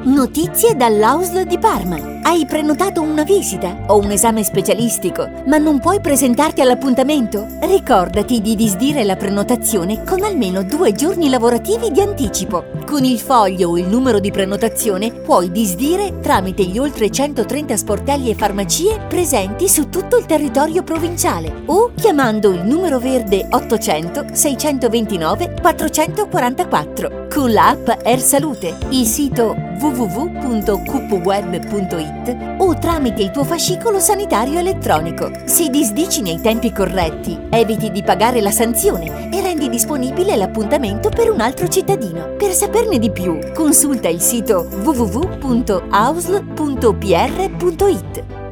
Notizie dall'AUSL di Parma. Hai prenotato una visita o un esame specialistico, ma non puoi presentarti all'appuntamento? Ricordati di disdire la prenotazione con almeno 2 giorni lavorativi di anticipo. Con il foglio o il numero di prenotazione puoi disdire tramite gli oltre 130 sportelli e farmacie presenti su tutto il territorio provinciale o chiamando il numero verde 800 629 444 con l'app AirSalute, il sito www.cupweb.it o tramite il tuo fascicolo sanitario elettronico. Se disdici nei tempi corretti, eviti di pagare la sanzione e rendi disponibile l'appuntamento per un altro cittadino. Per saperne di più, consulta il sito www.ausl.pr.it.